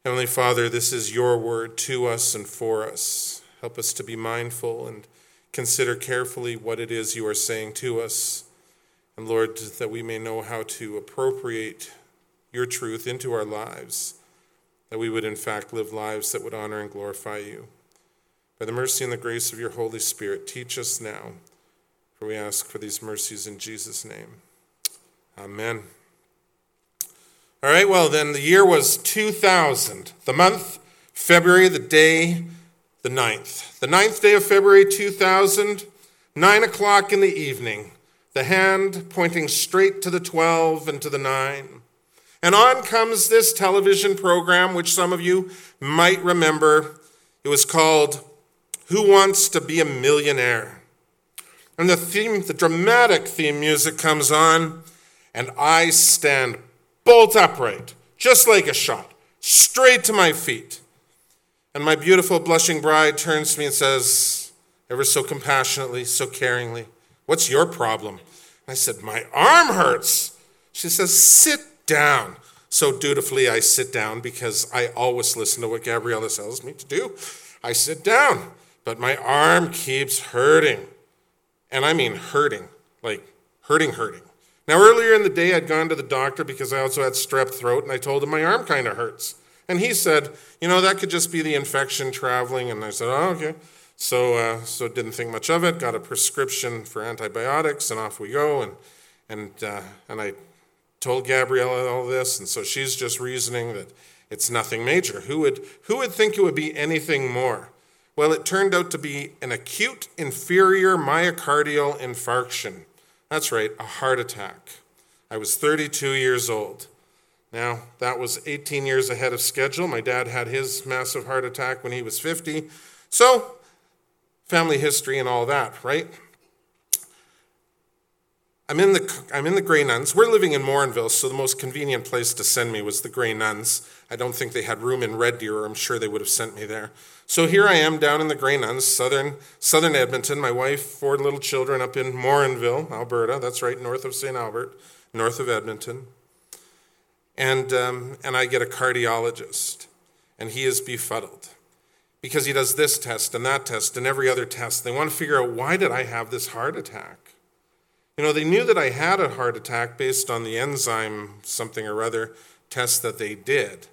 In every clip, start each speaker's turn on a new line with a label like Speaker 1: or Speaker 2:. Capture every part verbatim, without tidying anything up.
Speaker 1: Heavenly Father, this is your word to us and for us. Help us to be mindful and consider carefully what it is you are saying to us. And Lord, that we may know how to appropriate your truth into our lives, that we would in fact live lives that would honor and glorify you. By the mercy and the grace of your Holy Spirit, teach us now, for we ask for these mercies in Jesus' name. Amen. All right, well then, the year was two thousand. The month, February, the day, the ninth. The ninth day of February two thousand, nine o'clock in the evening, the hand pointing straight to the twelve and to the nine. And on comes this television program, which some of you might remember. It was called Who Wants to Be a Millionaire? And the theme, the dramatic theme music comes on, and I stand bolt upright, just like a shot, straight to my feet. And my beautiful blushing bride turns to me and says, ever so compassionately, so caringly, "What's your problem?" I said, "My arm hurts." She says, "Sit down." So dutifully I sit down, because I always listen to what Gabriella tells me to do. I sit down, but my arm keeps hurting. And I mean hurting, like hurting, hurting. Now, earlier in the day, I'd gone to the doctor because I also had strep throat, and I told him my arm kind of hurts. And he said, you know, that could just be the infection traveling. And I said, oh, okay. So uh, so didn't think much of it, got a prescription for antibiotics, and off we go. And and uh, and I told Gabriella all this, and so she's just reasoning that it's nothing major. Who would who would think it would be anything more? Well, it turned out to be an acute inferior myocardial infarction. That's right, a heart attack. I was thirty-two years old. Now, that was eighteen years ahead of schedule. My dad had his massive heart attack when he was fifty. So, family history and all that, right? I'm in the I'm in the Grey Nuns. We're living in Morinville, so the most convenient place to send me was the Grey Nuns. I don't think they had room in Red Deer, or I'm sure they would have sent me there. So here I am down in the Grey Nuns, southern southern Edmonton. My wife, four little children up in Morinville, Alberta. That's right, north of Saint Albert, north of Edmonton. And um, and I get a cardiologist, and he is befuddled because he does this test and that test and every other test. They want to figure out, why did I have this heart attack? You know, they knew that I had a heart attack based on the enzyme something or other test that they did.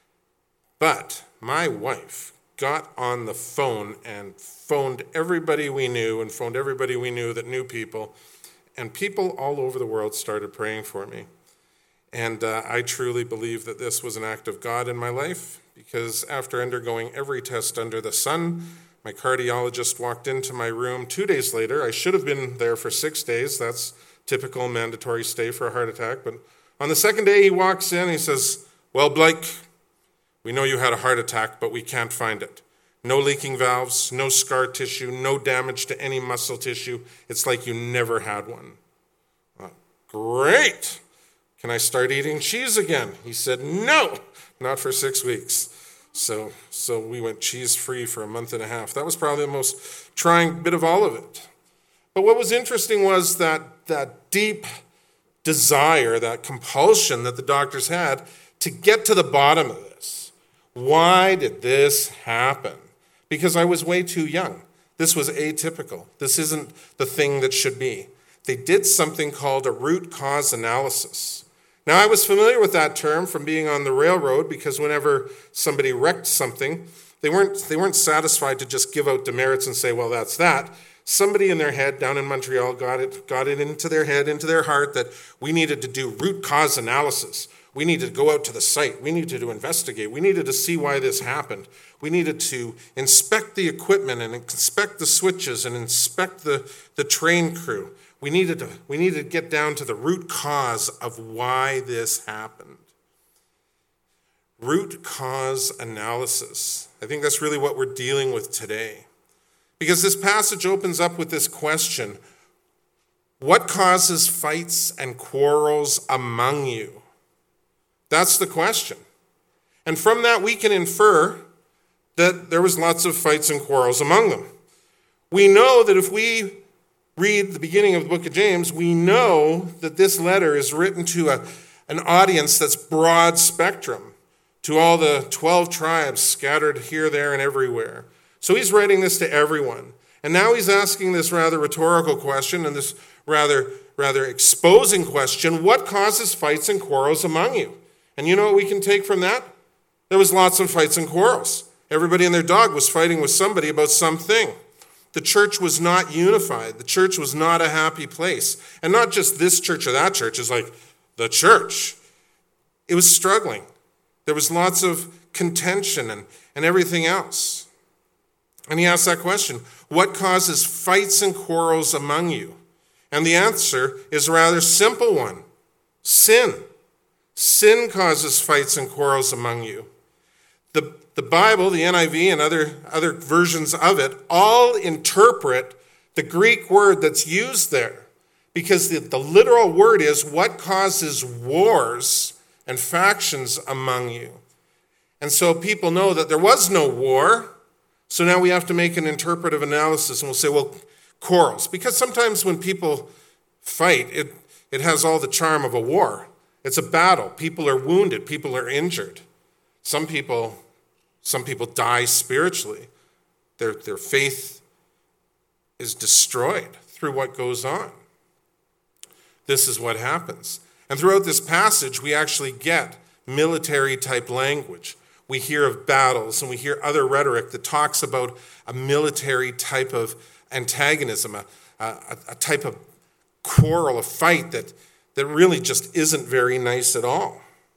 Speaker 1: But my wife got on the phone and phoned everybody we knew and phoned everybody we knew that knew people, and people all over the world started praying for me. And uh, I truly believe that this was an act of God in my life, because after undergoing every test under the sun, my cardiologist walked into my room two days later. I should have been there for six days. That's typical mandatory stay for a heart attack. But on the second day, he walks in and he says, "Well, Blake, we know you had a heart attack, but we can't find it. No leaking valves, no scar tissue, no damage to any muscle tissue. It's like you never had one." Uh, Great. Can I start eating cheese again? He said, no, not for six weeks. So so we went cheese-free for a month and a half. That was probably the most trying bit of all of it. But what was interesting was that that deep desire, that compulsion that the doctors had to get to the bottom of this. Why did this happen? Because I was way too young. This was atypical. This isn't the thing that should be. They did something called a root cause analysis. Now, I was familiar with that term from being on the railroad, because whenever somebody wrecked something, they weren't they weren't satisfied to just give out demerits and say, well, that's that. Somebody in their head down in Montreal got it got it into their head, into their heart, that we needed to do root cause analysis. We needed to go out to the site. We needed to investigate. We needed to see why this happened. We needed to inspect the equipment and inspect the switches and inspect the, the train crew. We needed to we needed to get down to the root cause of why this happened. Root cause analysis. I think that's really what we're dealing with today. Because this passage opens up with this question: what causes fights and quarrels among you? That's the question. And from that we can infer that there was lots of fights and quarrels among them. We know that if we read the beginning of the book of James, we know that this letter is written to a, an audience that's broad spectrum. to all the twelve tribes scattered here, there, and everywhere. So he's writing this to everyone. And now he's asking this rather rhetorical question and this rather, rather exposing question: what causes fights and quarrels among you? And you know what we can take from that? There was lots of fights and quarrels. Everybody and their dog was fighting with somebody about something. The church was not unified. The church was not a happy place. And not just this church or that church. It's like the church. It was struggling. There was lots of contention and, and everything else. And he asked that question: what causes fights and quarrels among you? And the answer is a rather simple one: sin. Sin causes fights and quarrels among you. The, the Bible, the N I V, and other, other versions of it all interpret the Greek word that's used there, because the, the literal word is what causes wars and factions among you. And so people know that there was no war, so now we have to make an interpretive analysis, and we'll say, well, quarrels. Because sometimes when people fight, it, it has all the charm of a war. It's a battle. People are wounded. People are injured. Some people, some people die spiritually. Their, their faith is destroyed through what goes on. This is what happens. And throughout this passage, we actually get military-type language. We hear of battles, and we hear other rhetoric that talks about a military type of antagonism, a, a, a type of quarrel, a fight that, that really just isn't very nice at all.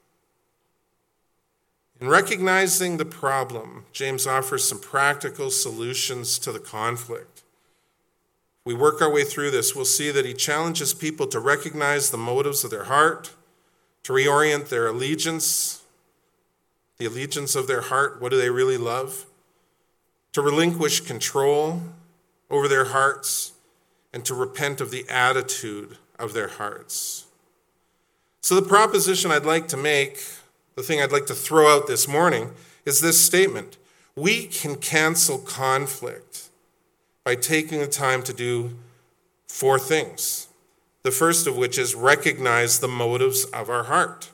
Speaker 1: In recognizing the problem, James offers some practical solutions to the conflict. We work our way through this, we'll see that he challenges people to recognize the motives of their heart, to reorient their allegiance, the allegiance of their heart. What do they really love? To relinquish control over their hearts, and to repent of the attitude of their hearts. So the proposition I'd like to make, the thing I'd like to throw out this morning, is this statement: we can cancel conflict by taking the time to do four things. The first of which is recognize the motives of our heart.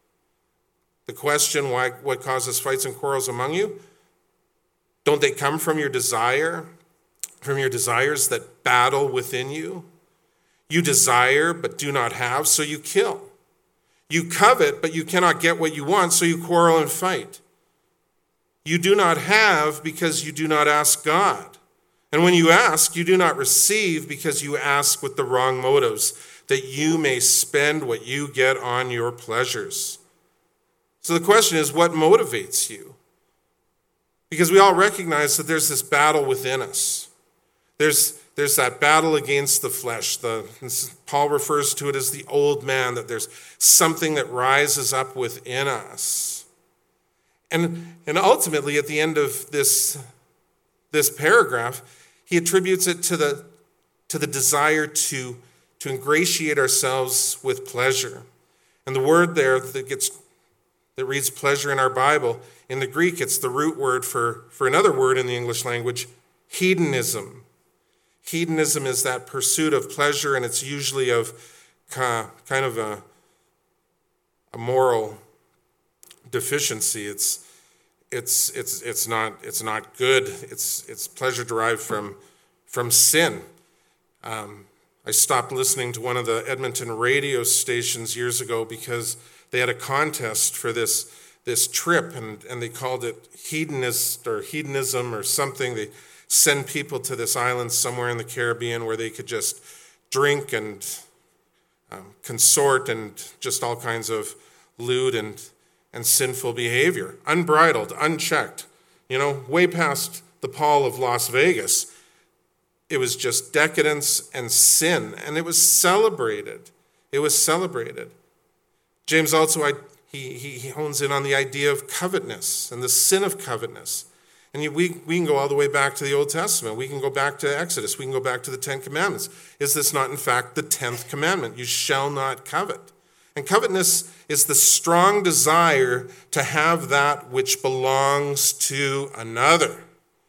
Speaker 1: The question, why, what causes fights and quarrels among you? Don't they come from your desire, from your desires that battle within you? You desire but do not have, so you kill. You covet, but you cannot get what you want, so you quarrel and fight. You do not have because you do not ask God. And when you ask, you do not receive because you ask with the wrong motives, that you may spend what you get on your pleasures. So the question is, what motivates you? Because we all recognize that there's this battle within us. There's, there's that battle against the flesh. The, Paul refers to it as the old man, that there's something that rises up within us. And, and ultimately, at the end of this, this paragraph, he attributes it to the, to the desire to, to ingratiate ourselves with pleasure. And the word there that gets that reads pleasure in our Bible, in the Greek, it's the root word for, for another word in the English language, hedonism. Hedonism is that pursuit of pleasure, and it's usually of kind of a, a moral deficiency. It's it's it's it's not it's not good. It's it's pleasure derived from from sin. Um, I stopped listening to one of the Edmonton radio stations years ago because they had a contest for this this trip, and, and they called it hedonist or hedonism or something. They send people to this island somewhere in the Caribbean where they could just drink and um, consort and just all kinds of lewd and, and sinful behavior, unbridled, unchecked, you know, way past the Paul of Las Vegas. It was just decadence and sin, and it was celebrated. It was celebrated. James also, I, he, he hones in on the idea of covetousness and the sin of covetousness. And we, we can go all the way back to the Old Testament. We can go back to Exodus. We can go back to the Ten Commandments. Is this not, in fact, the tenth commandment? You shall not covet. And covetousness is the strong desire to have that which belongs to another.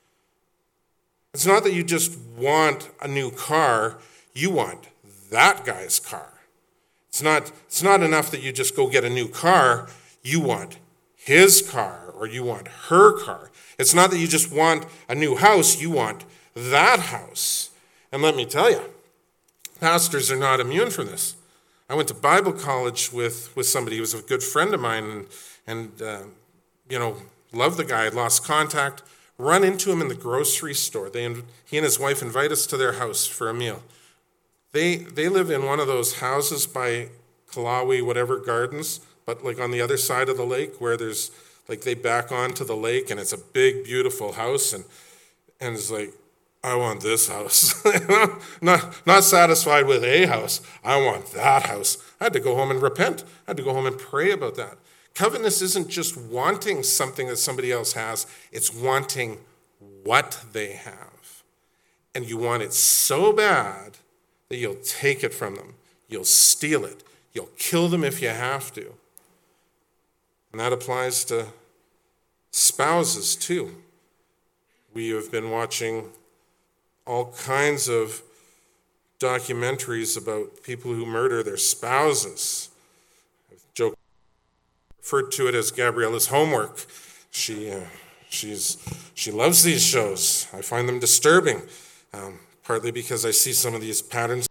Speaker 1: It's not that you just want a new car. You want that guy's car. It's not, it's not enough that you just go get a new car. You want his car or you want her car. It's not that you just want a new house, you want that house. And let me tell you, pastors are not immune from this. I went to Bible college with, with somebody who was a good friend of mine and, and uh, you know, loved the guy. I'd lost contact, run into him in the grocery store. They, he and his wife invite us to their house for a meal. They they live in one of those houses by Kalawi, whatever gardens, but like on the other side of the lake where there's, like they back onto the lake and it's a big, beautiful house. And, and it's like, I want this house. not, not satisfied with a house. I want that house. I had to go home and repent. I had to go home and pray about that. Covetousness isn't just wanting something that somebody else has. It's wanting what they have. And you want it so bad that you'll take it from them. You'll steal it. You'll kill them if you have to. And that applies to spouses too. We have been watching all kinds of documentaries about people who murder their spouses. Joe referred to it as Gabriella's homework. She uh, she's she loves these shows. I find them disturbing, um, partly because I see some of these patterns.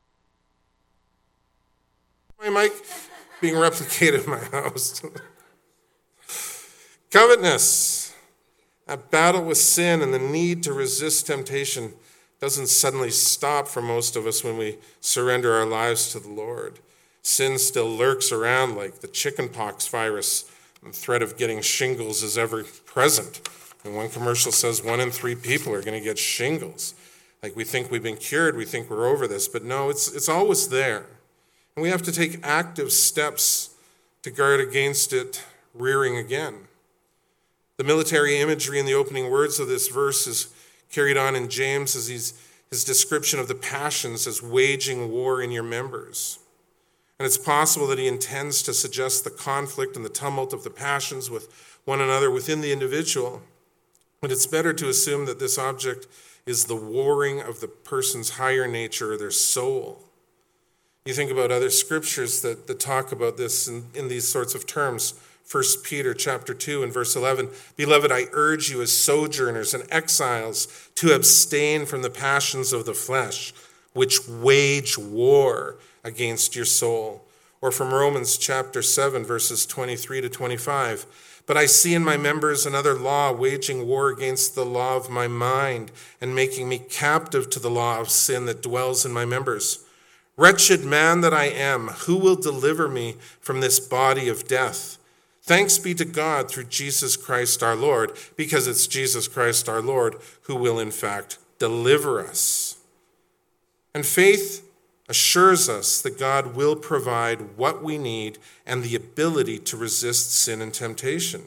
Speaker 1: My mic being replicated in my house. Covetousness, a battle with sin and the need to resist temptation, doesn't suddenly stop for most of us when we surrender our lives to the Lord. Sin still lurks around like the chickenpox virus, and the threat of getting shingles is ever present. And one commercial says one in three people are going to get shingles. Like we think we've been cured, we think we're over this, but no, it's it's always there. And we have to take active steps to guard against it rearing again. The military imagery in the opening words of this verse is carried on in James as he's, his description of the passions as waging war in your members. And it's possible that he intends to suggest the conflict and the tumult of the passions with one another within the individual. But it's better to assume that this object is the warring of the person's higher nature or their soul. You think about other scriptures that, that talk about this in, in these sorts of terms. First Peter chapter two and verse eleven, Beloved, I urge you as sojourners and exiles to abstain from the passions of the flesh, which wage war against your soul. Or from Romans chapter seven, verses twenty-three to twenty-five, But I see in my members another law, waging war against the law of my mind and making me captive to the law of sin that dwells in my members. Wretched man that I am, who will deliver me from this body of death? Thanks be to God through Jesus Christ our Lord, because it's Jesus Christ our Lord who will in fact deliver us. And faith assures us that God will provide what we need and the ability to resist sin and temptation.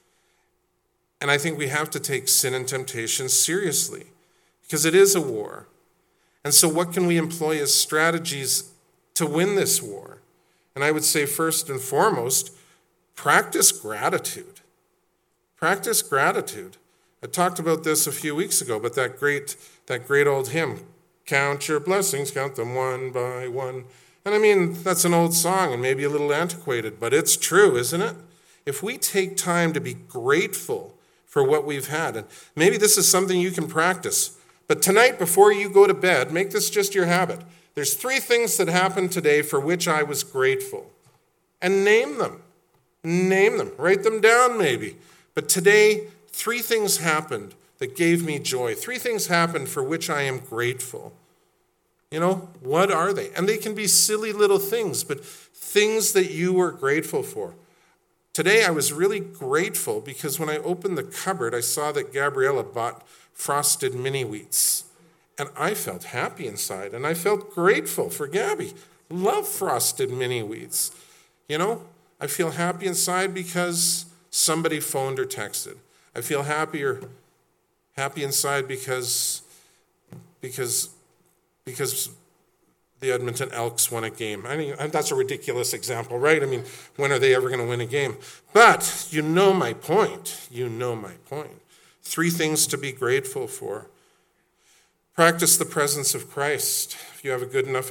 Speaker 1: And I think we have to take sin and temptation seriously, because it is a war. And so what can we employ as strategies to win this war? And I would say first and foremost, practice gratitude. Practice gratitude. I talked about this a few weeks ago, but that great, that great old hymn, Count your blessings, count them one by one. And I mean, that's an old song and maybe a little antiquated, but it's true, isn't it? If we take time to be grateful for what we've had, and maybe this is something you can practice, but tonight before you go to bed, make this just your habit. There's three things that happened today for which I was grateful. And name them. Name them. Write them down maybe. But today, three things happened that gave me joy. Three things happened for which I am grateful. You know, what are they? And they can be silly little things, but things that you were grateful for. Today I was really grateful because when I opened the cupboard, I saw that Gabriella bought frosted mini wheats. And I felt happy inside, and I felt grateful for Gabby. Love frosted mini wheats. You know, I feel happy inside because somebody phoned or texted. I feel happier, happy inside because, because, because the Edmonton Elks won a game. I mean, that's a ridiculous example, right? I mean, when are they ever going to win a game? But you know my point. You know my point. Three things to be grateful for. Practice the presence of Christ. If you have a good enough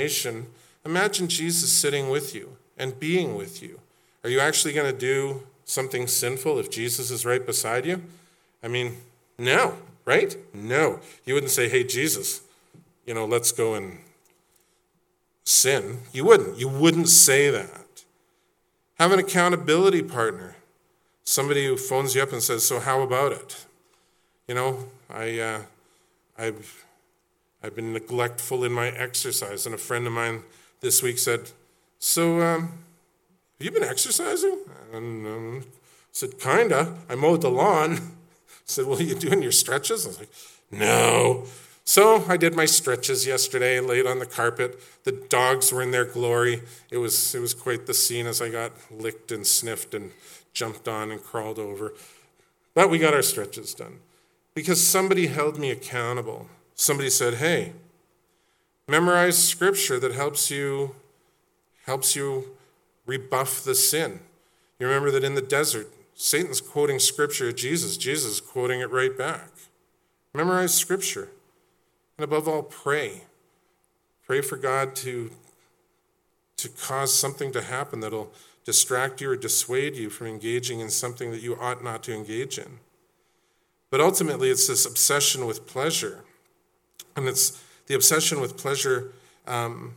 Speaker 1: imagination, imagine Jesus sitting with you and being with you. Are you actually going to do something sinful if Jesus is right beside you? I mean, no, right? No. You wouldn't say, hey, Jesus, you know, let's go and sin. You wouldn't. You wouldn't say that. Have an accountability partner. Somebody who phones you up and says, so how about it? You know, I, uh, I've, I've been neglectful in my exercise. And a friend of mine this week said, so um, have you been exercising? And um, I said, kinda. I mowed the lawn. I said, well, are you doing your stretches? I was like, no. So I did my stretches yesterday, laid on the carpet. The dogs were in their glory. It was, it was quite the scene as I got licked and sniffed and jumped on and crawled over. But we got our stretches done because somebody held me accountable. Somebody said, hey, memorize scripture that helps you, helps you rebuff the sin. You remember that in the desert, Satan's quoting scripture at Jesus. Jesus is quoting it right back. Memorize scripture. And above all, pray. Pray for God to, to cause something to happen that'll distract you or dissuade you from engaging in something that you ought not to engage in. But ultimately, it's this obsession with pleasure. And it's the obsession with pleasure um,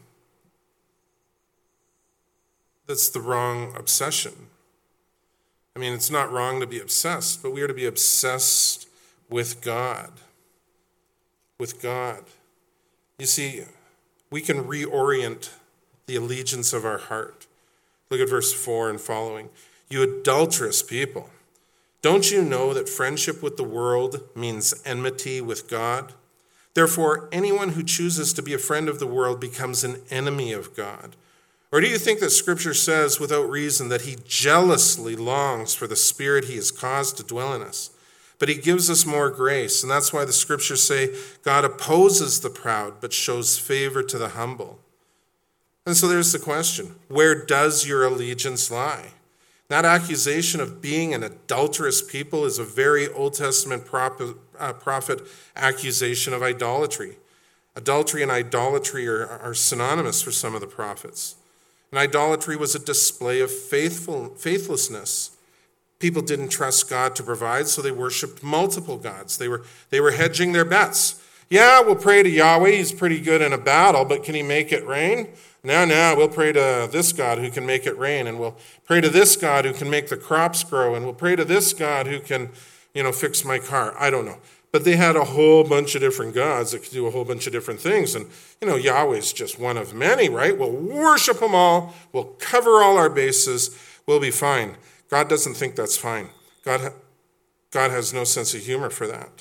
Speaker 1: that's the wrong obsession. I mean, it's not wrong to be obsessed, but we are to be obsessed with God. With God. You see, we can reorient the allegiance of our heart. Look at verse four and following. You adulterous people, don't you know that friendship with the world means enmity with God? Therefore, anyone who chooses to be a friend of the world becomes an enemy of God. Or do you think that Scripture says without reason that he jealously longs for the Spirit he has caused to dwell in us? But he gives us more grace, and that's why the Scriptures say God opposes the proud but shows favor to the humble. And so there's the question, where does your allegiance lie? That accusation of being an adulterous people is a very Old Testament prophet, uh, prophet accusation of idolatry. Adultery and idolatry are, are synonymous for some of the prophets. And idolatry was a display of faithful, faithlessness. People didn't trust God to provide, so they worshiped multiple gods. They were, they were hedging their bets. Yeah, we'll pray to Yahweh. He's pretty good in a battle, but can he make it rain? No, no, we'll pray to this God who can make it rain, and we'll pray to this God who can make the crops grow, and we'll pray to this God who can, you know, fix my car. I don't know. But they had a whole bunch of different gods that could do a whole bunch of different things. And, you know, Yahweh's just one of many, right? We'll worship them all. We'll cover all our bases. We'll be fine. God doesn't think that's fine. God, ha- God has no sense of humor for that.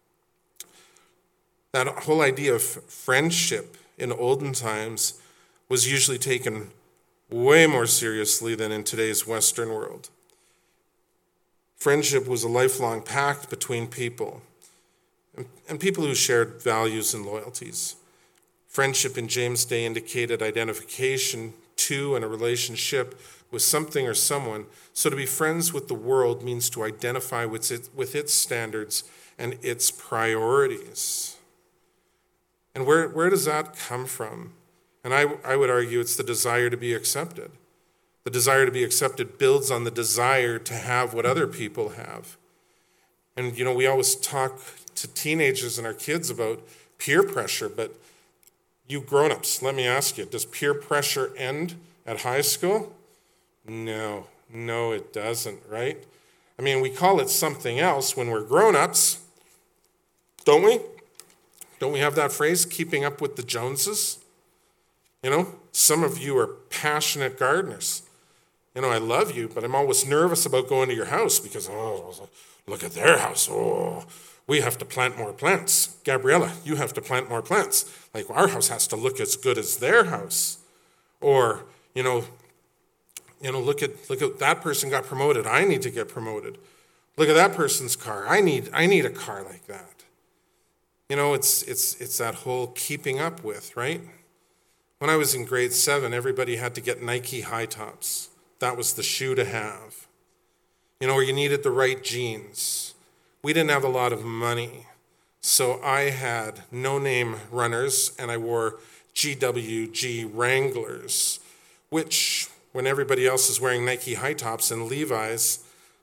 Speaker 1: That whole idea of friendship in olden times was usually taken way more seriously than in today's Western world. Friendship was a lifelong pact between people and, and people who shared values and loyalties. Friendship in James' day indicated identification to and a relationship with something or someone. So to be friends with the world means to identify with its, with its standards and its priorities. And where, where does that come from? And I, I would argue it's the desire to be accepted. The desire to be accepted builds on the desire to have what other people have. And, you know, we always talk to teenagers and our kids about peer pressure, but you grown-ups, let me ask you, does peer pressure end at high school? No, no, it doesn't, right? I mean, we call it something else when we're grown-ups, don't we? Don't we have that phrase, keeping up with the Joneses? You know, some of you are passionate gardeners. You know, I love you, but I'm always nervous about going to your house because, oh, look at their house. Oh, we have to plant more plants. Gabriella, you have to plant more plants. Like, our house has to look as good as their house. Or, you know, you know, look at look at that person got promoted. I need to get promoted. Look at that person's car. I need I need a car like that. You know, it's it's it's that whole keeping up with, right? When I was in grade seven, everybody had to get Nike high tops. That was the shoe to have. You know, or you needed the right jeans. We didn't have a lot of money. So I had no-name runners, and I wore G W G Wranglers, which, when everybody else is wearing Nike high tops and Levi's,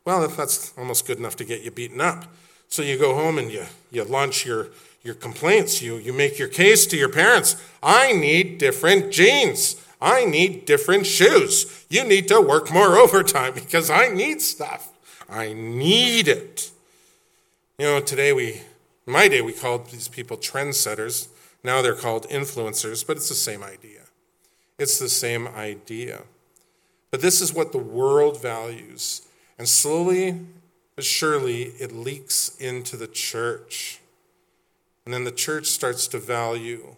Speaker 1: Well, that's almost good enough to get you beaten up. So you go home and you, you launch your, your complaints. You, you make your case to your parents. I need different jeans. I need different shoes. You need to work more overtime because I need stuff. I need it. You know, today we, in my day, we called these people trendsetters. Now they're called influencers, but it's the same idea. It's the same idea. But this is what the world values. And slowly but surely it leaks into the church. And then the church starts to value.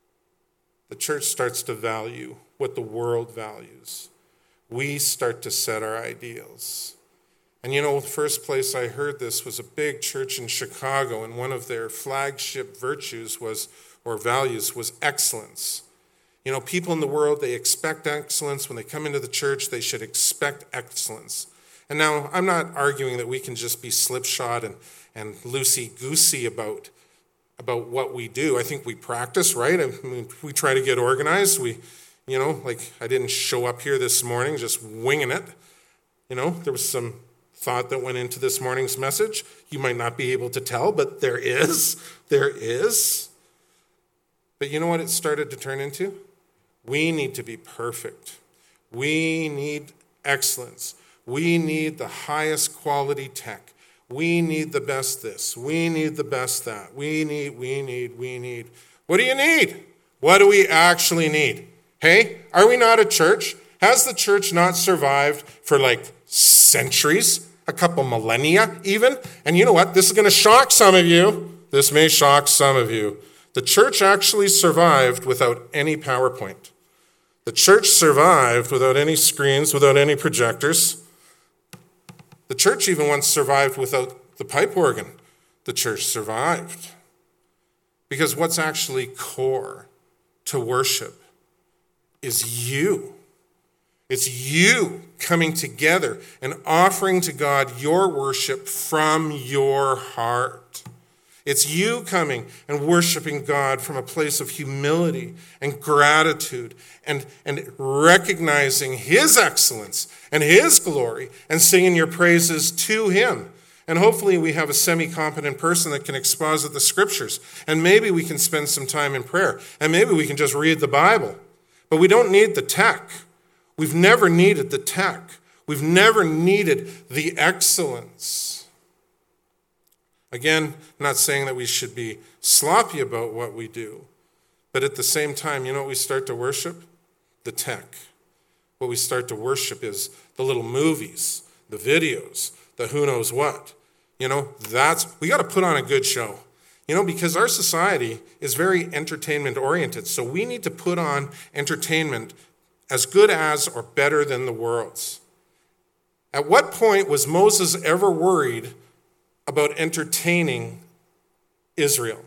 Speaker 1: The church starts to value what the world values. We start to set our ideals. And you know, the first place I heard this was a big church in Chicago, and one of their flagship virtues was, or values, was excellence. You know, people in the world, they expect excellence. When they come into the church, they should expect excellence. And now, I'm not arguing that we can just be slipshod and, and loosey-goosey about, about what we do. I think we practice, right? I mean, we try to get organized. We, you know, like I didn't show up here this morning just winging it. You know, there was some thought that went into this morning's message. You might not be able to tell, but there is. There is. But you know what it started to turn into? We need to be perfect. We need excellence. We need the highest quality tech. We need the best this. We need the best that. We need, we need, we need. What do you need? What do we actually need? Hey, are we not a church? Has the church not survived for like centuries? A couple millennia even? And you know what? This is going to shock some of you. This may shock some of you. The church actually survived without any PowerPoint. The church survived without any screens, without any projectors. The church even once survived without the pipe organ. The church survived. Because what's actually core to worship is you. It's you coming together and offering to God your worship from your heart. It's you coming and worshiping God from a place of humility and gratitude and, and recognizing his excellence and his glory and singing your praises to him. And hopefully we have a semi-competent person that can exposit the scriptures. And maybe we can spend some time in prayer. And maybe we can just read the Bible. But we don't need the tech. We've never needed the tech. We've never needed the excellence. Again, I'm not saying that we should be sloppy about what we do, but at the same time, you know what we start to worship? The tech. What we start to worship is the little movies, the videos, the who knows what. You know, that's, we got to put on a good show. You know, because our society is very entertainment oriented, so we need to put on entertainment as good as or better than the world's. At what point was Moses ever worried about entertaining Israel?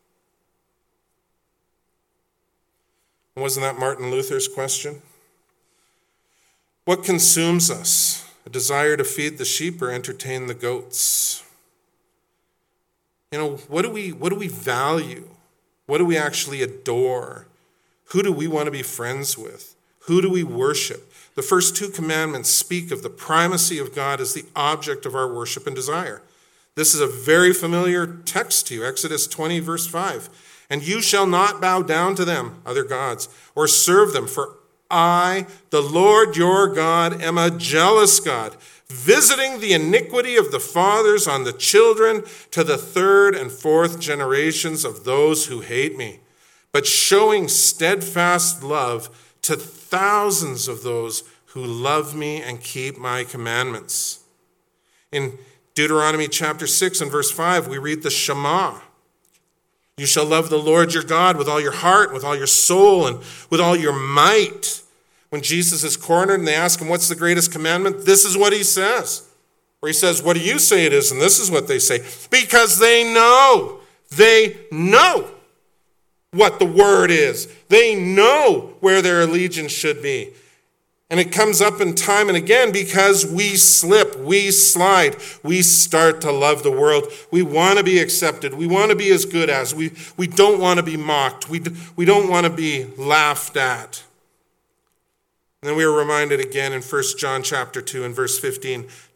Speaker 1: Wasn't that Martin Luther's question? What consumes us? A desire to feed the sheep or entertain the goats? You know, what do we what do we value? What do we actually adore? Who do we want to be friends with? Who do we worship? The first two commandments speak of the primacy of God as the object of our worship and desire. This is a very familiar text to you, Exodus twenty, verse five. And you shall not bow down to them, other gods, or serve them, for I, the Lord your God, am a jealous God, visiting the iniquity of the fathers on the children to the third and fourth generations of those who hate me, but showing steadfast love to thousands of those who love me and keep my commandments. In Deuteronomy chapter six and verse five, we read the Shema. You shall love the Lord your God with all your heart, with all your soul, and with all your might. When Jesus is cornered and they ask him, what's the greatest commandment? This is what he says. Or he says, what do you say it is? And this is what they say. Because they know, they know what the word is. They know where their allegiance should be. And it comes up in time and again because we slip, we slide, we start to love the world. We want to be accepted. We want to be as good as. We, we don't want to be mocked. We, we don't want to be laughed at. And then we are reminded again in First John chapter two and verse fifteen,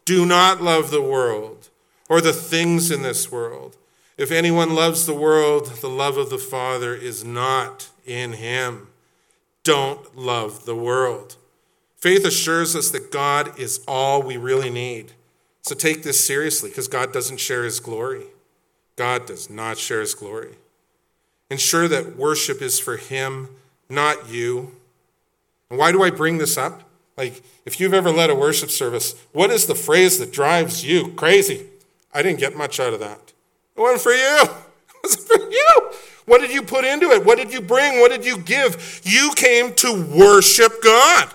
Speaker 1: Do not love the world or the things in this world. If anyone loves the world, the love of the Father is not in him. Don't love the world. Faith assures us that God is all we really need. So take this seriously, because God doesn't share his glory. God does not share his glory. Ensure that worship is for him, not you. And why do I bring this up? Like, if you've ever led a worship service, what is the phrase that drives you crazy? I didn't get much out of that. It wasn't for you. It wasn't for you. What did you put into it? What did you bring? What did you give? You came to worship God.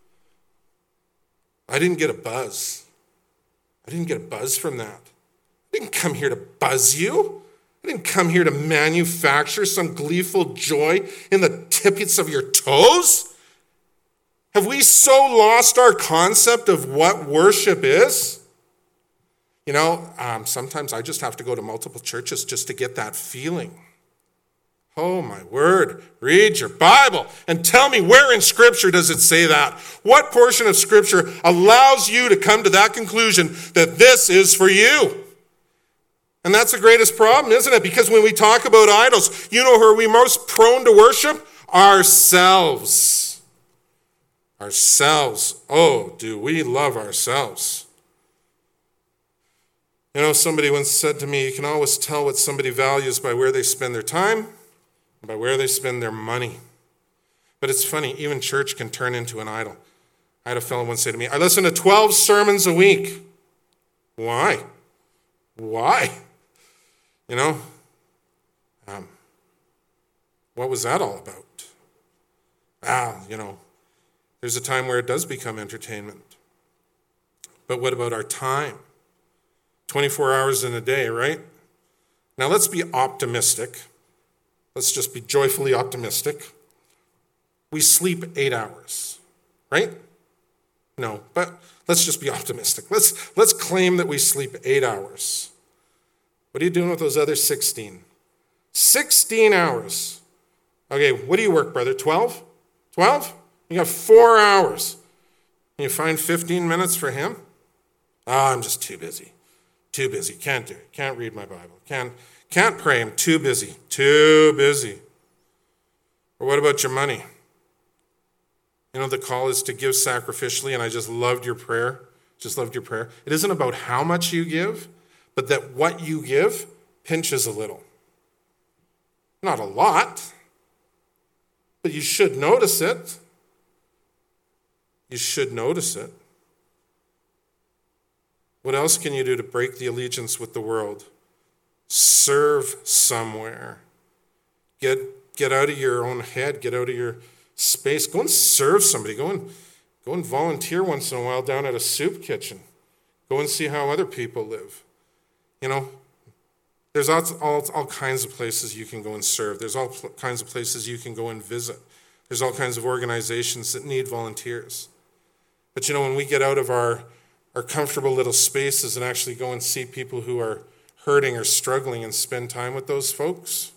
Speaker 1: I didn't get a buzz. I didn't get a buzz from that. I didn't come here to buzz you. I didn't come here to manufacture some gleeful joy in the tippets of your toes. Have we so lost our concept of what worship is? You know, um, sometimes I just have to go to multiple churches just to get that feeling. Oh, my word. Read your Bible and tell me, where in Scripture does it say that? What portion of Scripture allows you to come to that conclusion that this is for you? And that's the greatest problem, isn't it? Because when we talk about idols, you know who are we most prone to worship? Ourselves. Ourselves. Oh, do we love ourselves? You know, somebody once said to me, you can always tell what somebody values by where they spend their time, by where they spend their money. But it's funny, even church can turn into an idol. I had a fellow once say to me, I listen to twelve sermons a week. Why? Why? You know, um, what was that all about? Ah, you know, there's a time where it does become entertainment. But what about our time? twenty-four hours in a day, right? Now let's be optimistic. Let's just be joyfully optimistic. We sleep eight hours, right? No, but let's just be optimistic. Let's, let's claim that we sleep eight hours. What are you doing with those other sixteen? sixteen hours. Okay, what do you work, brother? twelve? twelve? You got four hours. Can you find fifteen minutes for him? Oh, I'm just too busy. Too busy. Can't do it. Can't read my Bible. Can't, can't pray. I'm too busy. Too busy. Or what about your money? You know, the call is to give sacrificially, and I just loved your prayer. Just loved your prayer. It isn't about how much you give, but that what you give pinches a little. Not a lot, but you should notice it. You should notice it. What else can you do to break the allegiance with the world? Serve somewhere. Get, get out of your own head. Get out of your space. Go and serve somebody. Go and, go and volunteer once in a while down at a soup kitchen. Go and see how other people live. You know, there's all, all, all kinds of places you can go and serve. There's all pl- kinds of places you can go and visit. There's all kinds of organizations that need volunteers. But you know, when we get out of our, our comfortable little spaces and actually go and see people who are hurting or struggling and spend time with those folks,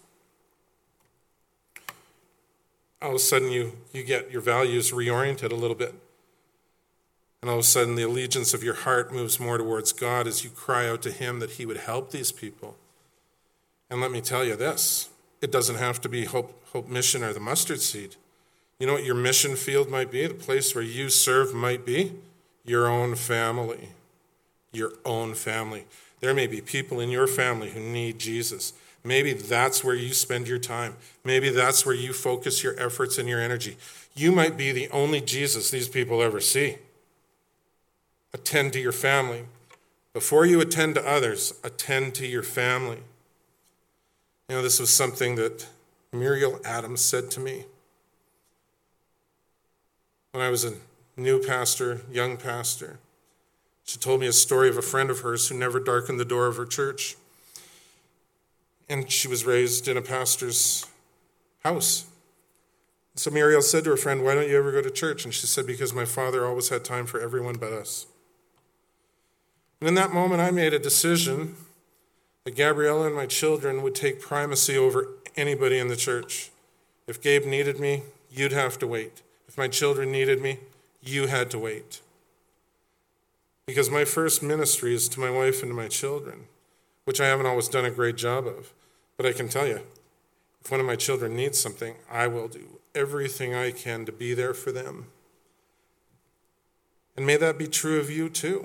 Speaker 1: all of a sudden you, you get your values reoriented a little bit. And all of a sudden the allegiance of your heart moves more towards God as you cry out to him that he would help these people. And let me tell you this, it doesn't have to be Hope, Hope Mission or the Mustard Seed. You know what your mission field might be? The place where you serve might be your own family. Your own family. There may be people in your family who need Jesus. Maybe that's where you spend your time. Maybe that's where you focus your efforts and your energy. You might be the only Jesus these people ever see. Attend to your family. Before you attend to others, attend to your family. You know, this was something that Muriel Adams said to me when I was a new pastor, young pastor. She told me a story of a friend of hers who never darkened the door of her church. And she was raised in a pastor's house. So Muriel said to her friend, why don't you ever go to church? And she said, because my father always had time for everyone but us. And in that moment, I made a decision that Gabriella and my children would take primacy over anybody in the church. If Gabe needed me, you'd have to wait. If my children needed me, you had to wait. Because my first ministry is to my wife and to my children, which I haven't always done a great job of. But I can tell you, if one of my children needs something, I will do everything I can to be there for them. And may that be true of you too.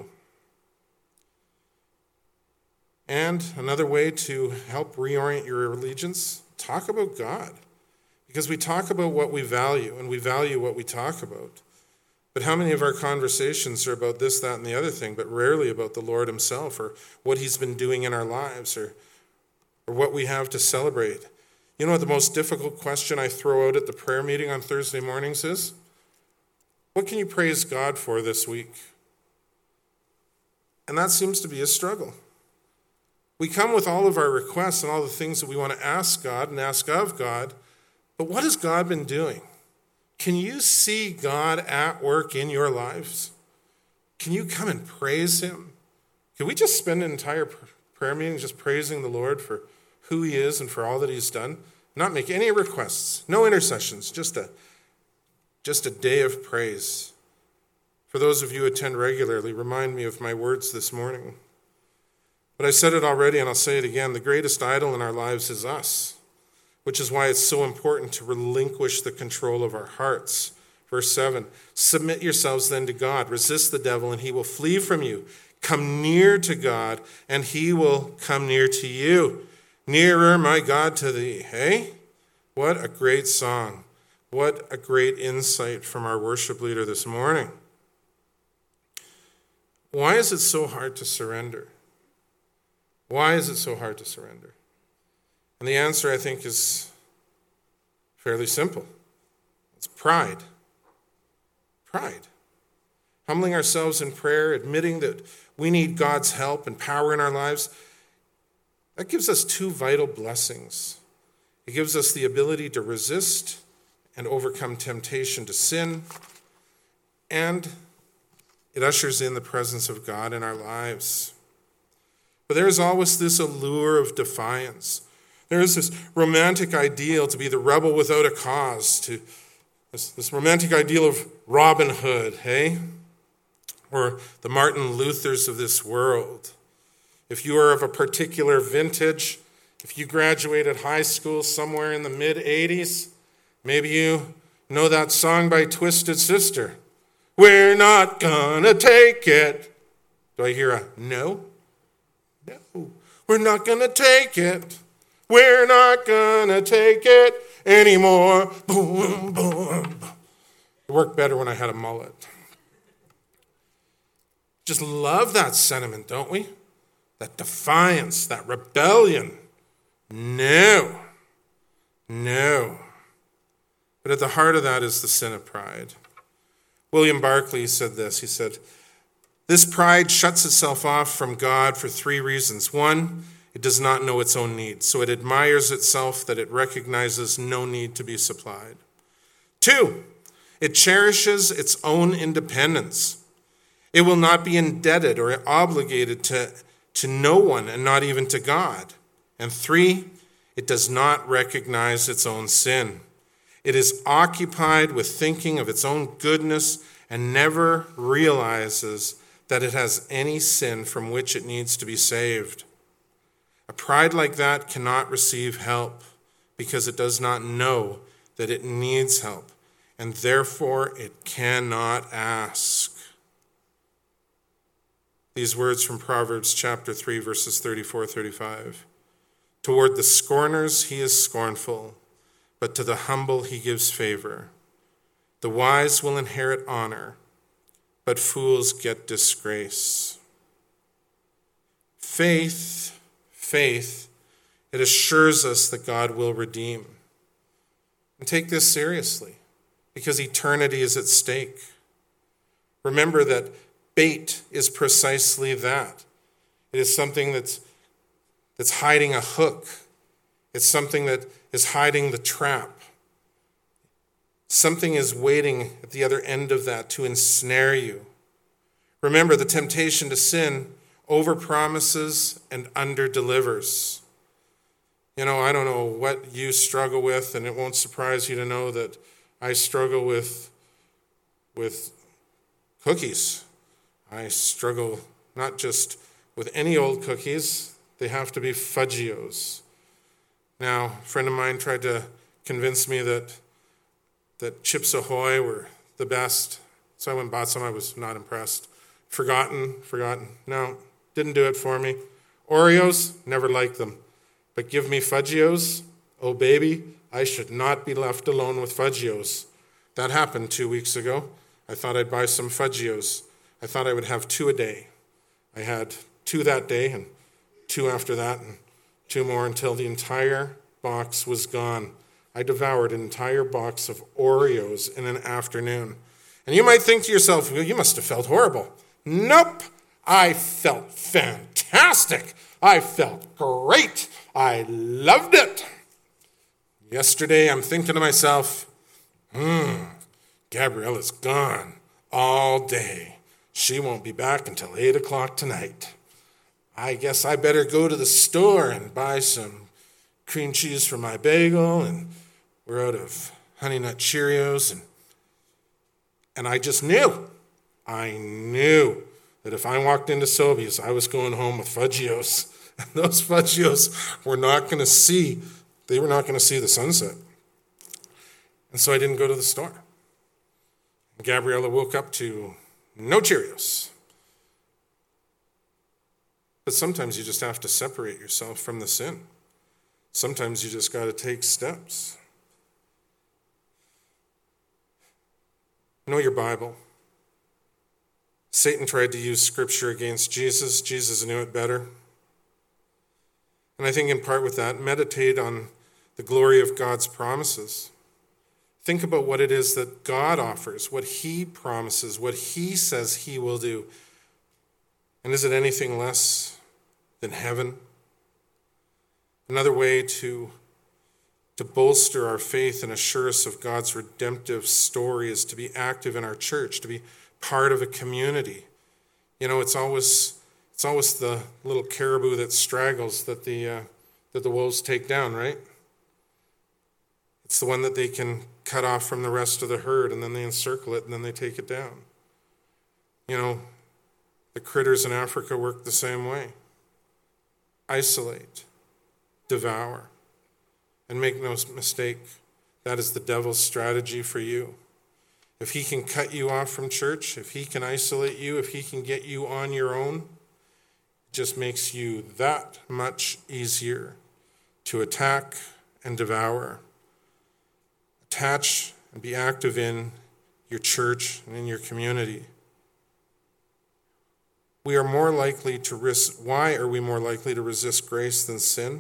Speaker 1: And another way to help reorient your allegiance, talk about God. Because we talk about what we value, and we value what we talk about. But how many of our conversations are about this, that, and the other thing, but rarely about the Lord himself, or what he's been doing in our lives, or, or what we have to celebrate? You know what the most difficult question I throw out at the prayer meeting on Thursday mornings is? What can you praise God for this week? And that seems to be a struggle. We come with all of our requests and all the things that we want to ask God and ask of God, but what has God been doing? Can you see God at work in your lives? Can you come and praise him? Can we just spend an entire prayer meeting just praising the Lord for who he is and for all that he's done? Not make any requests, no intercessions, just a, just a day of praise. For those of you who attend regularly, remind me of my words this morning. But I said it already and I'll say it again, the greatest idol in our lives is us. Which is why it's so important to relinquish the control of our hearts. Verse seven, submit yourselves then to God. Resist the devil and he will flee from you. Come near to God and he will come near to you. Nearer, my God, to thee. Hey? What a great song. What a great insight from our worship leader this morning. Why is it so hard to surrender? Why is it so hard to surrender? And the answer, I think, is fairly simple. It's pride. Pride. Humbling ourselves in prayer, admitting that we need God's help and power in our lives, that gives us two vital blessings. It gives us the ability to resist and overcome temptation to sin, and it ushers in the presence of God in our lives. But there is always this allure of defiance. There is this romantic ideal to be the rebel without a cause, to this, this romantic ideal of Robin Hood, hey? Or the Martin Luthers of this world. If you are of a particular vintage, if you graduated high school somewhere in the mid-eighties, maybe you know that song by Twisted Sister. We're not gonna take it. Do I hear a no? No. We're not gonna take it. We're not gonna take it anymore. Boom, boom, boom. It worked better when I had a mullet. Just love that sentiment, don't we? That defiance, that rebellion. No. No. But at the heart of that is the sin of pride. William Barclay said this. He said, this pride shuts itself off from God for three reasons. One, it does not know its own needs, so it admires itself that it recognizes no need to be supplied. Two, it cherishes its own independence. It will not be indebted or obligated to, to no one and not even to God. And three, it does not recognize its own sin. It is occupied with thinking of its own goodness and never realizes that it has any sin from which it needs to be saved. A pride like that cannot receive help because it does not know that it needs help, and therefore it cannot ask. These words from Proverbs chapter three, verses thirty-four, thirty-five. Toward the scorners he is scornful, but to the humble he gives favor. The wise will inherit honor, but fools get disgrace. Faith Faith, it assures us that God will redeem. And take this seriously, because eternity is at stake. Remember that bait is precisely that. It is something that's, that's hiding a hook. It's something that is hiding the trap. Something is waiting at the other end of that to ensnare you. Remember, the temptation to sin overpromises and underdelivers. You know, I don't know what you struggle with, and it won't surprise you to know that I struggle with, with cookies. I struggle not just with any old cookies, they have to be Fudgios. Now, a friend of mine tried to convince me that that Chips Ahoy were the best, so I went and bought some. I was not impressed. Forgotten, forgotten. No, didn't do it for me. Oreos, never liked them. But give me Fudgios, oh baby, I should not be left alone with Fudgios. That happened two weeks ago. I thought I'd buy some Fudgios. I thought I would have two a day. I had two that day and two after that and two more until the entire box was gone. I devoured an entire box of Oreos in an afternoon. And you might think to yourself, well, you must have felt horrible. Nope. I felt fantastic. I felt great. I loved it. Yesterday, I'm thinking to myself, hmm, Gabriella's gone all day. She won't be back until eight o'clock tonight. I guess I better go to the store and buy some cream cheese for my bagel, and we're out of Honey Nut Cheerios. And, and I just knew, I knew that if I walked into Sobeys, I was going home with Fudgios. And those Fudgios were not going to see, they were not going to see the sunset. And so I didn't go to the store. Gabriella woke up to no Cheerios. But sometimes you just have to separate yourself from the sin. Sometimes you just got to take steps. Know your Bible. Satan tried to use Scripture against Jesus. Jesus knew it better. And I think in part with that, meditate on the glory of God's promises. Think about what it is that God offers, what he promises, what he says he will do. And is it anything less than heaven? Another way to, to bolster our faith and assure us of God's redemptive story is to be active in our church, to be part of a community. You know, it's always it's always the little caribou that straggles that the uh, that the wolves take down, right? It's the one that they can cut off from the rest of the herd, and then they encircle it, and then they take it down. You know, the critters in Africa work the same way. Isolate, devour, and make no mistake, that is the devil's strategy for you. If he can cut you off from church, if he can isolate you, if he can get you on your own, it just makes you that much easier to attack and devour. Attach and be active in your church and in your community. We are more likely to risk, why are we more likely to resist grace than sin?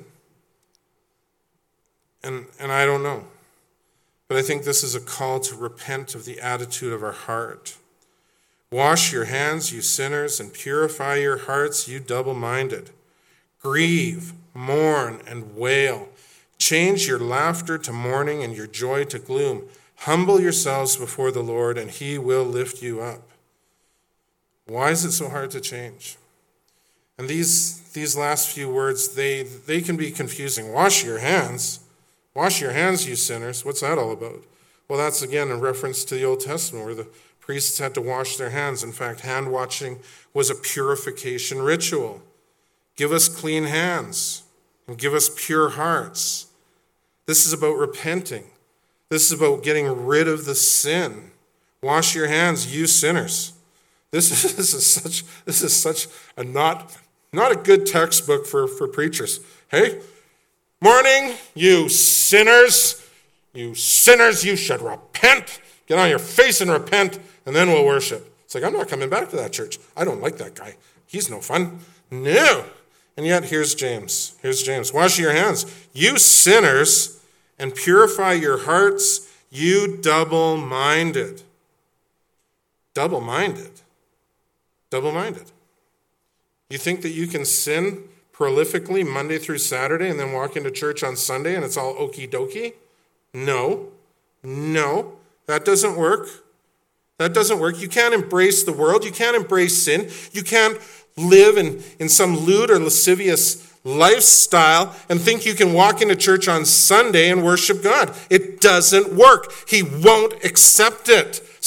Speaker 1: And, and I don't know. But I think this is a call to repent of the attitude of our heart. Wash your hands, you sinners, and purify your hearts, you double-minded. Grieve, mourn, and wail. Change your laughter to mourning and your joy to gloom. Humble yourselves before the Lord, and he will lift you up. Why is it so hard to change? And these, these last few words, they, they can be confusing. Wash your hands. Wash your hands, you sinners. What's that all about? Well, that's again a reference to the Old Testament where the priests had to wash their hands. In fact, hand washing was a purification ritual. Give us clean hands and give us pure hearts. This is about repenting. This is about getting rid of the sin. Wash your hands, you sinners. This is, this is such this is such a not, not a good textbook for, for preachers. Hey, morning, you sinners. You sinners, you should repent. Get on your face and repent, and then we'll worship. It's like, I'm not coming back to that church. I don't like that guy. He's no fun. No. And yet, here's James. Here's James. Wash your hands, you sinners, and purify your hearts, you double-minded. Double-minded. Double-minded. You think that you can sin prolifically Monday through Saturday and then walk into church on Sunday and it's all okie dokie? No. No. That doesn't work. That doesn't work. You can't embrace the world. You can't embrace sin. You can't live in, in some lewd or lascivious lifestyle and think you can walk into church on Sunday and worship God. It doesn't work. He won't accept it.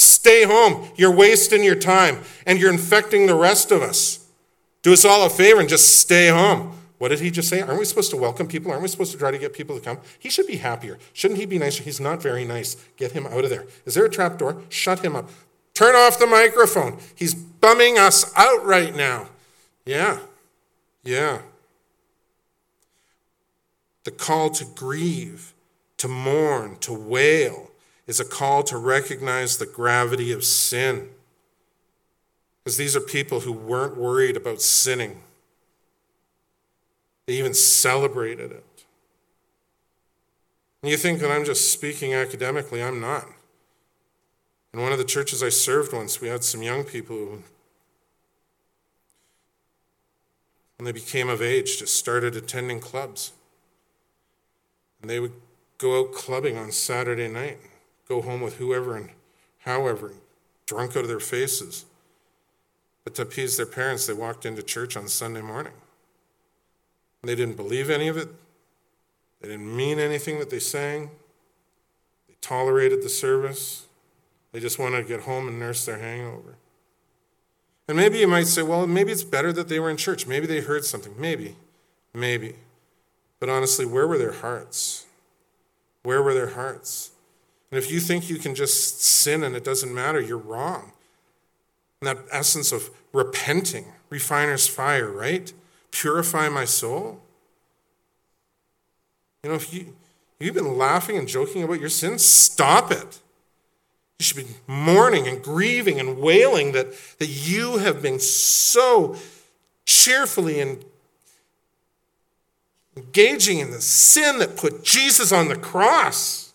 Speaker 1: Stay home. You're wasting your time, and you're infecting the rest of us. Do us all a favor and just stay home. What did he just say? Aren't we supposed to welcome people? Aren't we supposed to try to get people to come? He should be happier. Shouldn't he be nicer? He's not very nice. Get him out of there. Is there a trap door? Shut him up. Turn off the microphone. He's bumming us out right now. Yeah, yeah. The call to grieve, to mourn, to wail is a call to recognize the gravity of sin. Because these are people who weren't worried about sinning. They even celebrated it. And you think that I'm just speaking academically. I'm not. In one of the churches I served once, we had some young people who, when they became of age, just started attending clubs. And they would go out clubbing on Saturday night, go home with whoever and however, drunk out of their faces. But to appease their parents, they walked into church on Sunday morning. And they didn't believe any of it. They didn't mean anything that they sang. They tolerated the service. They just wanted to get home and nurse their hangover. And maybe you might say, well, maybe it's better that they were in church. Maybe they heard something. Maybe. Maybe. But honestly, where were their hearts? Where were their hearts? And if you think you can just sin and it doesn't matter, you're wrong. And that essence of repenting, refiner's fire, right? Purify my soul. You know, if you, you've been laughing and joking about your sins, stop it. You should be mourning and grieving and wailing that, that you have been so cheerfully and engaging in the sin that put Jesus on the cross.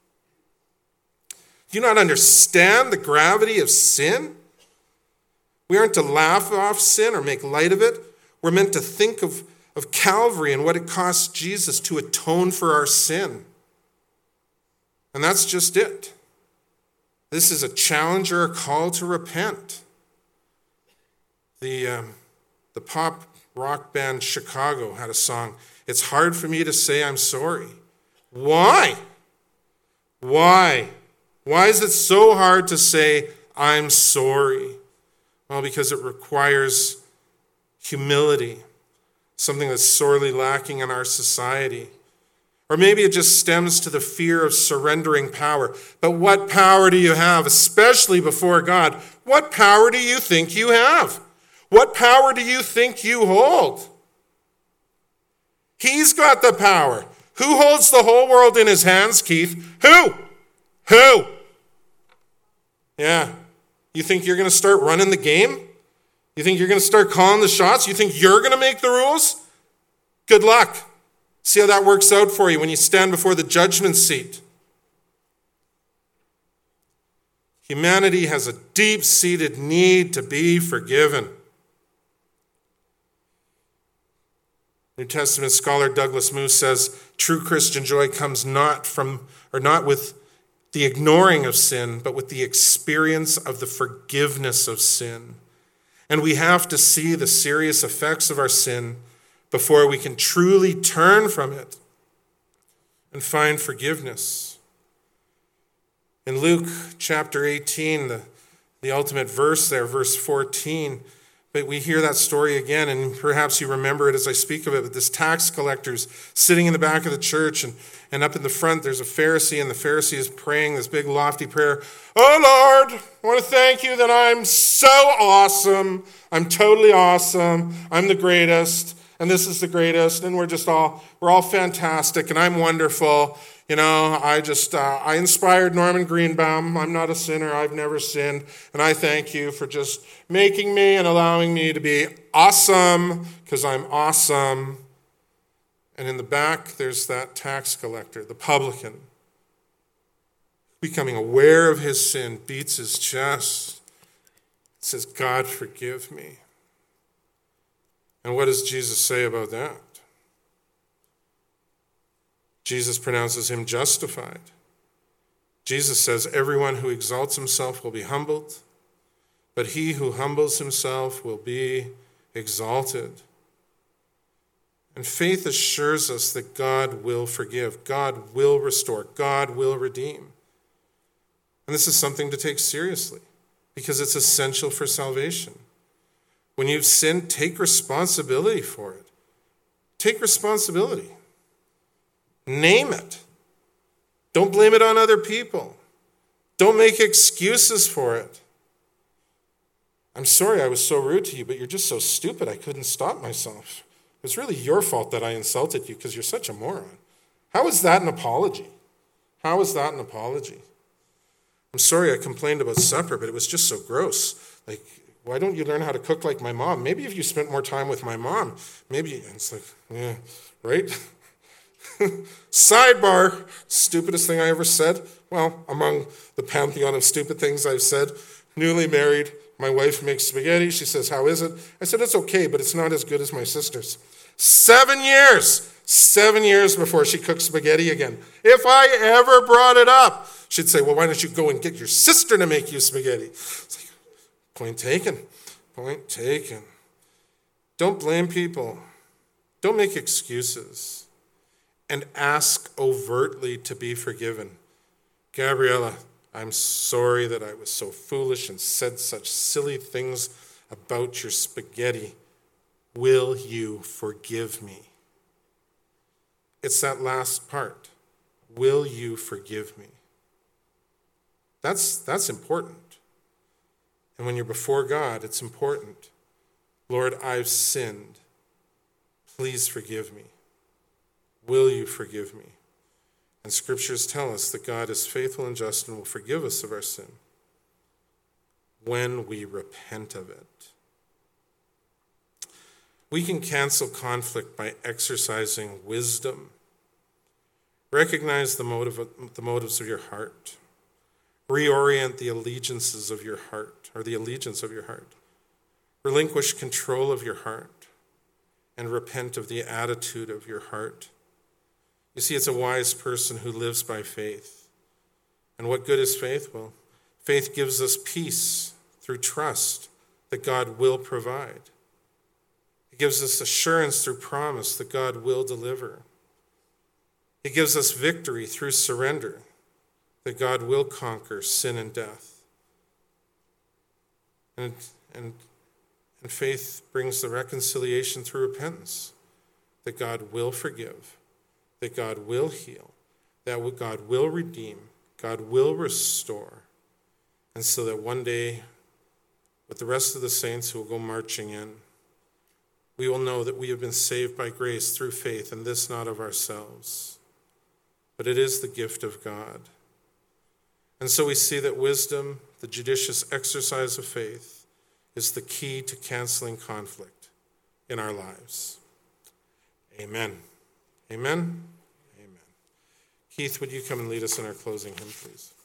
Speaker 1: Do you not understand the gravity of sin? We aren't to laugh off sin or make light of it. We're meant to think of, of Calvary and what it cost Jesus to atone for our sin. And that's just it. This is a challenge or a call to repent. The, um, the pop rock band Chicago had a song, "It's hard for me to say I'm sorry." Why? Why? Why is it so hard to say I'm sorry? Well, because it requires humility, something that's sorely lacking in our society. Or maybe it just stems to the fear of surrendering power. But what power do you have, especially before God? What power do you think you have? What power do you think you hold? He's got the power. Who holds the whole world in his hands, Keith? Who? Who? Yeah. You think you're going to start running the game? You think you're going to start calling the shots? You think you're going to make the rules? Good luck. See how that works out for you when you stand before the judgment seat. Humanity has a deep-seated need to be forgiven. New Testament scholar Douglas Moo says, true Christian joy comes not from, or not with the ignoring of sin, but with the experience of the forgiveness of sin. And we have to see the serious effects of our sin before we can truly turn from it and find forgiveness. In Luke chapter eighteen, the, the ultimate verse there, verse fourteen, but we hear that story again, and perhaps you remember it as I speak of it, but this tax collector's sitting in the back of the church, and, and up in the front there's a Pharisee, and the Pharisee is praying this big lofty prayer. Oh Lord, I want to thank you that I'm so awesome. I'm totally awesome. I'm the greatest, and this is the greatest, and we're just all, we're all fantastic, and I'm wonderful. You know, I just, uh, I inspired Norman Greenbaum. I'm not a sinner. I've never sinned. And I thank you for just making me and allowing me to be awesome, because I'm awesome. And in the back, there's that tax collector, the publican, becoming aware of his sin, beats his chest, says, God, forgive me. And what does Jesus say about that? Jesus pronounces him justified. Jesus says, everyone who exalts himself will be humbled, but he who humbles himself will be exalted. And faith assures us that God will forgive, God will restore, God will redeem. And this is something to take seriously because it's essential for salvation. When you've sinned, take responsibility for it. Take responsibility. Name it. Don't blame it on other people. Don't make excuses for it. I'm sorry I was so rude to you, but you're just so stupid I couldn't stop myself. It's really your fault that I insulted you because you're such a moron. How is that an apology? How is that an apology? I'm sorry I complained about supper, but it was just so gross. Like, why don't you learn how to cook like my mom? Maybe if you spent more time with my mom, maybe, it's like, yeah, right? Sidebar, stupidest thing I ever said. Well, among the pantheon of stupid things I've said, newly married, my wife makes spaghetti. She says, how is it? I said, it's okay, but it's not as good as my sister's. Seven years, seven years before she cooked spaghetti again. If I ever brought it up, she'd say, well, why don't you go and get your sister to make you spaghetti? It's like, point taken, point taken. Don't blame people. Don't make excuses. And ask overtly to be forgiven. Gabriella, I'm sorry that I was so foolish and said such silly things about your spaghetti. Will you forgive me? It's that last part. Will you forgive me? That's, that's important. And when you're before God, it's important. Lord, I've sinned. Please forgive me. Will you forgive me? And scriptures tell us that God is faithful and just and will forgive us of our sin when we repent of it. We can cancel conflict by exercising wisdom. Recognize the motive, the motives of your heart. Reorient the allegiances of your heart, or the allegiance of your heart. Relinquish control of your heart and repent of the attitude of your heart. You see, it's a wise person who lives by faith. And what good is faith? Well, faith gives us peace through trust that God will provide. It gives us assurance through promise that God will deliver. It gives us victory through surrender that God will conquer sin and death. And, and, and faith brings the reconciliation through repentance that God will forgive, that God will heal, that God will redeem, God will restore, and so that one day, with the rest of the saints who will go marching in, we will know that we have been saved by grace through faith, and this not of ourselves, but it is the gift of God. And so we see that wisdom, the judicious exercise of faith, is the key to canceling conflict in our lives. Amen. Amen. Amen. Keith, would you come and lead us in our closing hymn, please?